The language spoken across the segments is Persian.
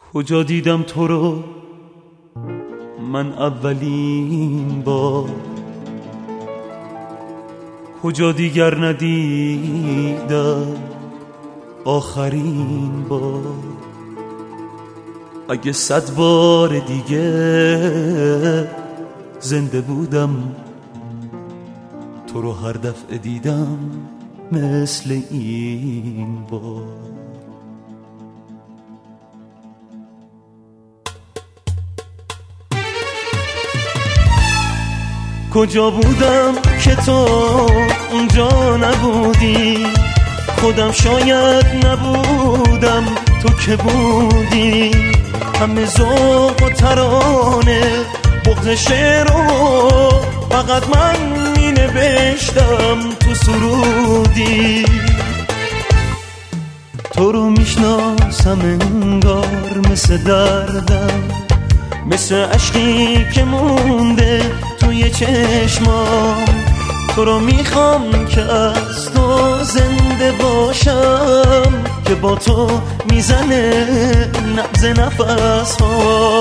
کجا دیدم تو رو من اولین بار، کجا دیگر ندیدم آخرین بار. اگه 100 بار دیگه زنده بودم تو رو هر دفعه دیدم مثل این بار. کجا بودم که تو اونجا نبودی، خودم شاید نبودم تو که بودی. همه ذوق و ترانه بغض شعر رو فقط من می نوشتم تو سرودی. تو رو میشناسم انگار مثل دردم، مثل عشقی که مونده توی چشمام. تو رو میخوام که از تو زنده باشم، که با تو میزنه نبض نفس ها.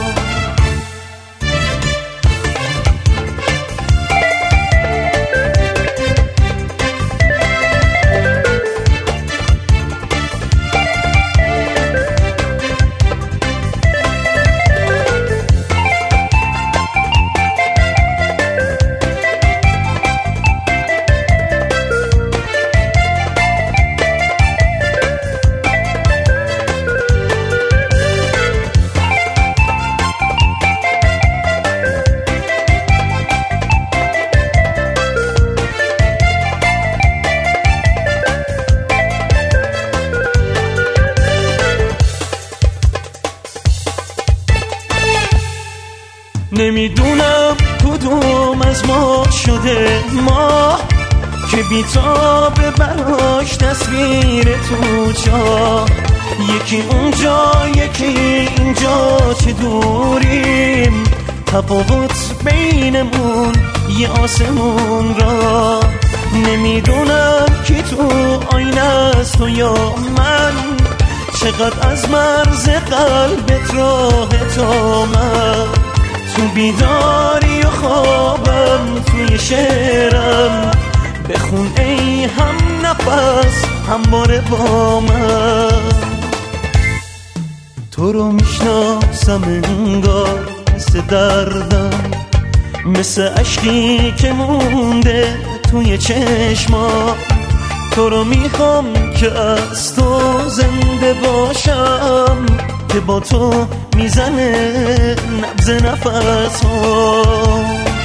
نمیدونم کدوم از ما شده ما، که بی‌تاب براش تصویر تو جا. یکی اونجا یکی اینجا، چه دوریم، تفاوت بینمون یه آسمون را. نمیدونم کی تو آینه است تو یا من، چقدر از مرز قلبت راه تا من. تو بیداری و خوابم توی شعرم، بخون ای هم نفس همواره با من. تو رو میشناسم انگار مثل دردم، مثل عشقی که مونده توی چشمام. تو رو میخوام که از تو زنده باشم، که با تو میزنه نبض نفس ها.